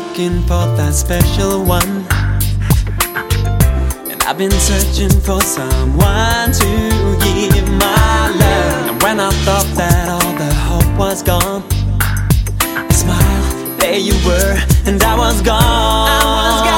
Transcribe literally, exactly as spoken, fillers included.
looking for that special one, and I've been searching for someone to give my love. And when I thought that all the hope was gone, I smiled, there you were, and I was gone. I was gone.